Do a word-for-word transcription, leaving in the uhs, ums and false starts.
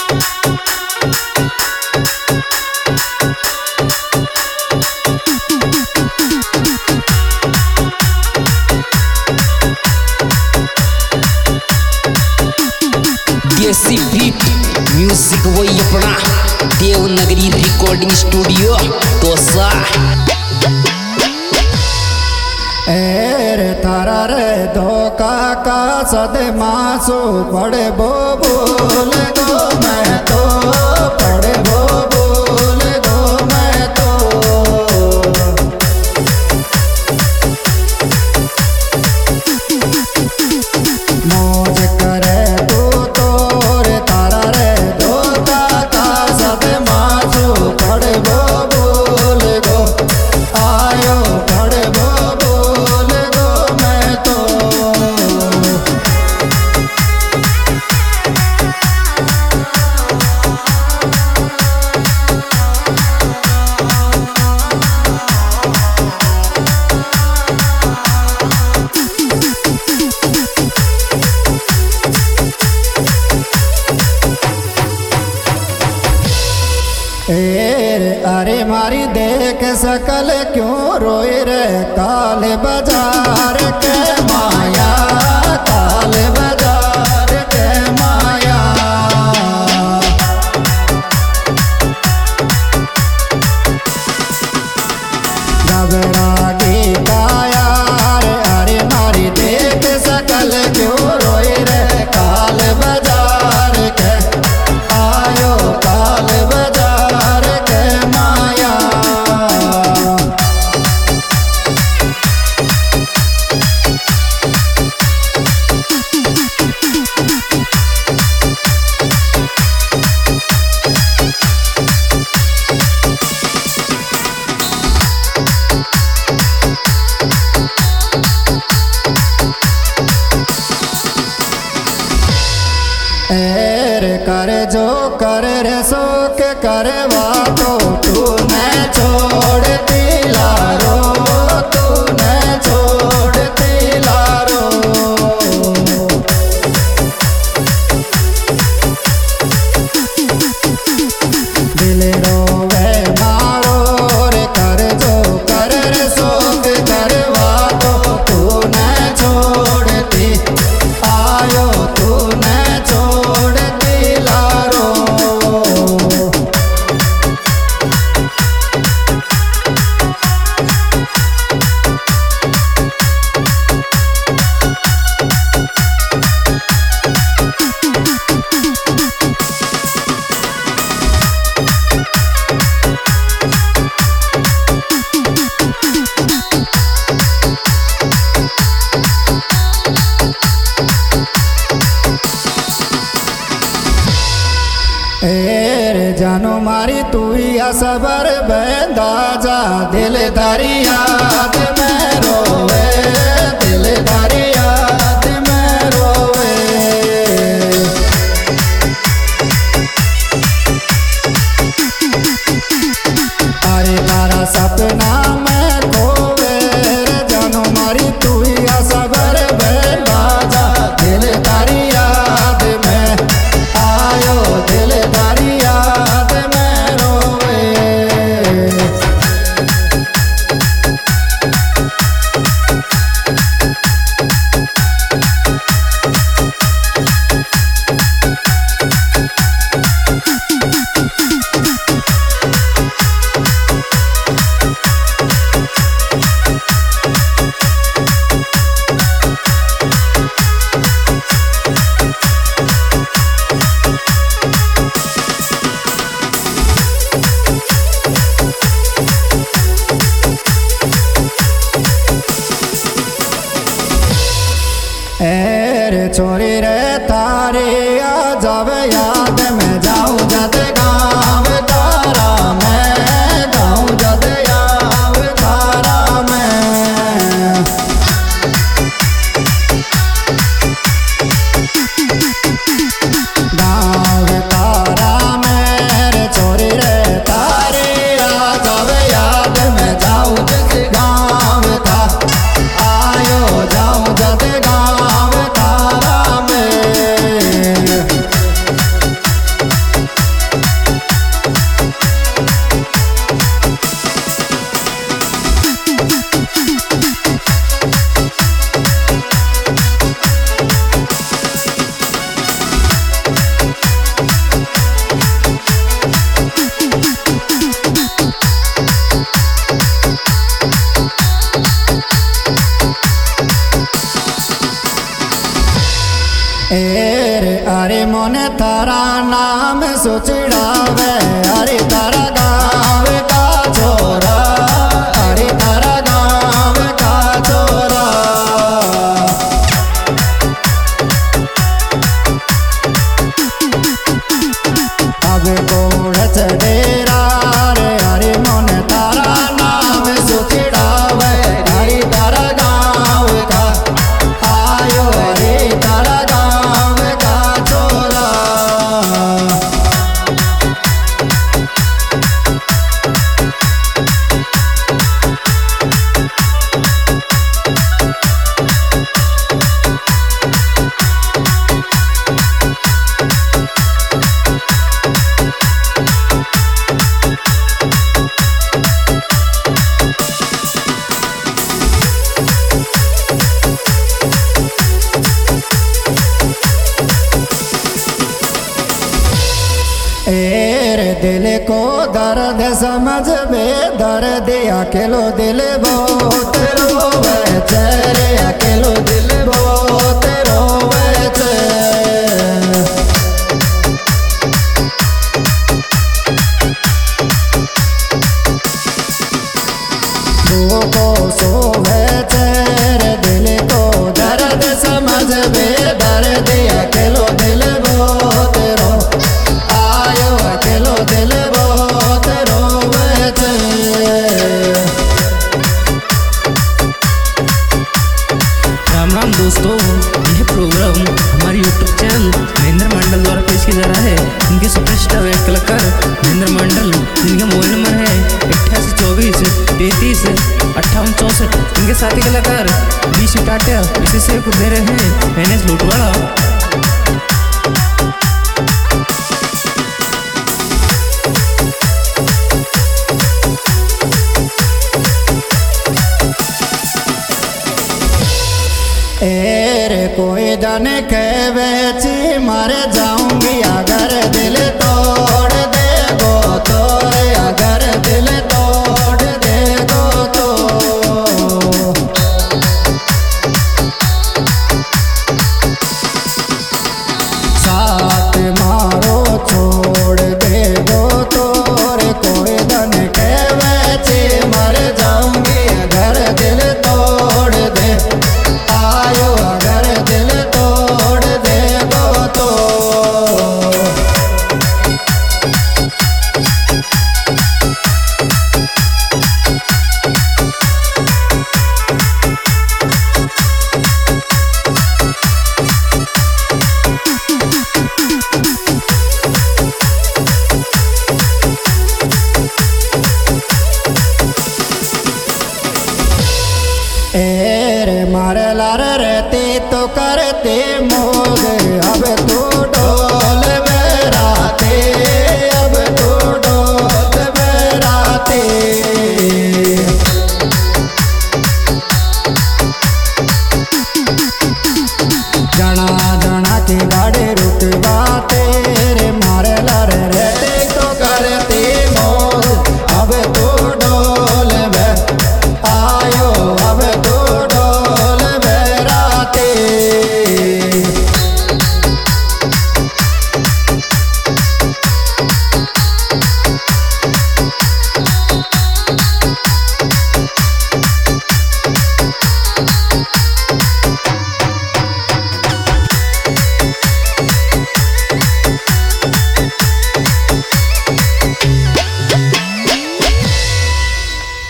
देसी beat music वही अपना देवनगरी रिकॉर्डिंग स्टूडियो तोसा। एर तारा रे धोखा का सद मासू पड़े बो बोल दो मैं तो पड़े बो बोल दो मैं तो मौज करे तू तो रे तारा रे धोखा का सद मासू पड़े बो बोल दो आयो पड़े बो बोल दो मैं तो एर अरे मारी देख सकल क्यों रोए रे काल बाजार के माया काल बाजार के माया घबरा गी काया रे अरे मारी देख सकल क्यों रोए रे काल बाजार के आयो काल बाजार के माया एर कर जो कर रे सो के करवा तो तूने छोड़ती लारो तूने छोड़ती लारो दिल रोवे मारो रे कर जो कर रे सो के करवा तो तूने छोड़ती आयो तूने छोड़ती लारो एर जानो मारी तू या सबर बंदा जा दिल धारी याद में रोवे दिल धारी याद में रोवे अरे तारा सपना में खोवे जानो मारी तू या सबर बंदा जा दिल धारी याद में आयो दिल धारी याद में रोवे नाम सोचड़ावे अरे तारा गाँव का छोरा, अरे तारा गाँव का छोरा। अब गोड़ चढ़ेरा रे अरे मन तारा नाम सोचड़ावे अरे तारा गाँव का आयो, अरे तारा गाँव का छोरा। एर दिल को दर्द समझ बे दर्द अकेलो दिल बहुत रोवे तेरे, अकेलो दिल बहुत रोवे ते। वो को सोवे तेरे दिल को दर्द समझ बे दर्द अकेलो दिल बहुत रो, आयो अकेलो दिल बहुत रोवे ते। राम राम दोस्तों, यह प्रोग्राम हमारे यूट्यूब चैनल महेंद्र मंडल द्वारा पेश किया जा रहा है। इनके सुपरस्टार व कलाकार महेंद्र मंडल, जिनका मोबाइल नंबर है अट्ठासी चौबीस तैंतीस अट्ठावन चौंसठ। इनके साथी कलाकार बीस टाटा, इसे दे रहे हैं एन एस लोटवाड़ा।